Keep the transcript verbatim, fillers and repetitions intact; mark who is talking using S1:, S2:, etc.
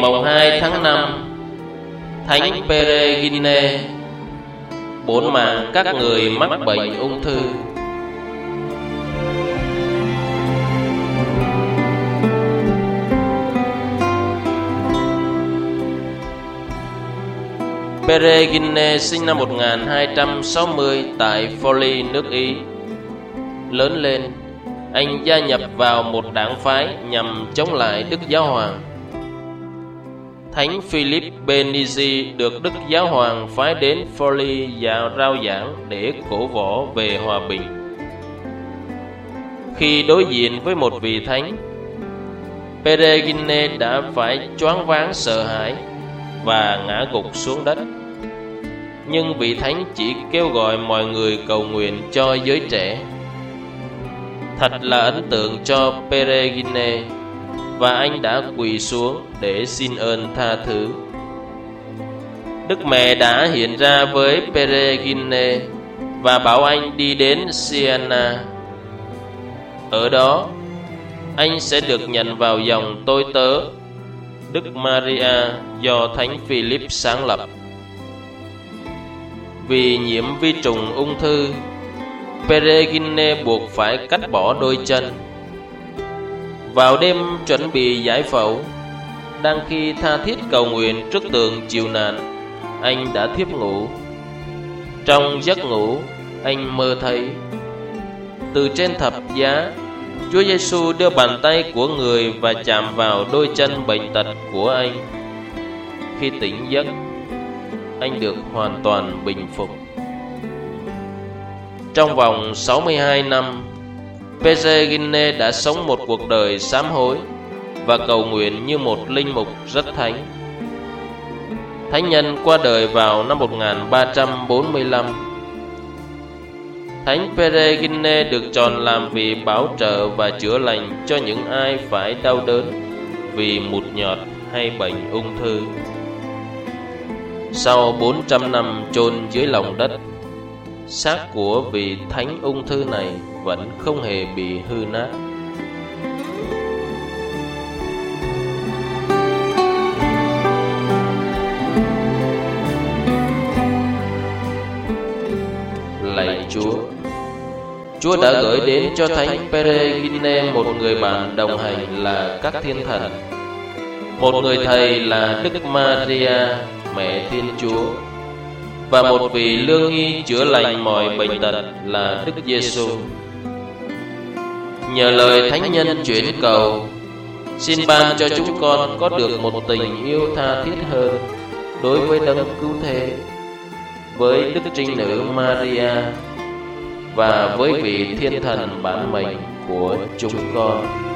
S1: mồng hai tháng năm, Thánh Peregrine bổn mạng các người mắc bệnh ung thư. Peregrine sinh năm một nghìn hai trăm sáu mươi tại Forlì, nước Ý. Lớn lên, anh gia nhập vào một đảng phái nhằm chống lại Đức Giáo Hoàng. Thánh Philip Benizi được Đức Giáo Hoàng phái đến Forlì và rao giảng để cổ võ về hòa bình. Khi đối diện với một vị thánh, Peregrine đã phải choáng váng sợ hãi và ngã gục xuống đất. Nhưng vị thánh chỉ kêu gọi mọi người cầu nguyện cho giới trẻ. Thật là ấn tượng cho Peregrine, và anh đã quỳ xuống để xin ơn tha thứ. Đức Mẹ đã hiện ra với Peregrine và bảo anh đi đến Siena. Ở đó, anh sẽ được nhận vào dòng tôi tớ Đức Maria do Thánh Philip sáng lập. Vì nhiễm vi trùng ung thư, Peregrine buộc phải cắt bỏ đôi chân. Vào đêm chuẩn bị giải phẫu, đang khi tha thiết cầu nguyện trước tượng chịu nạn, anh đã thiếp ngủ. Trong giấc ngủ, anh mơ thấy từ trên thập giá, Chúa Giêsu đưa bàn tay của người và chạm vào đôi chân bệnh tật của anh. Khi tỉnh giấc, anh được hoàn toàn bình phục. Trong vòng sáu mươi hai năm, Peregrine đã sống một cuộc đời sám hối và cầu nguyện như một linh mục rất thánh. Thánh nhân qua đời vào năm một nghìn ba trăm bốn mươi lăm. Thánh Peregrine được chọn làm vị bảo trợ và chữa lành cho những ai phải đau đớn vì mụt nhọt hay bệnh ung thư. Sau bốn trăm năm chôn dưới lòng đất, xác của vị thánh ung thư này vẫn không hề bị hư nát. Lạy Chúa, Chúa đã gửi đến cho Thánh Peregrine một người bạn đồng hành là các thiên thần, một người thầy là Đức Maria, Mẹ Thiên Chúa, và một vị lương y chữa lành mọi bệnh tật là Đức Giêsu. Nhờ lời thánh nhân chuyển cầu, xin ban cho chúng con có được một tình yêu tha thiết hơn đối với đấng cứu thế, với Đức Trinh Nữ Maria và với vị thiên thần bản mệnh của chúng con.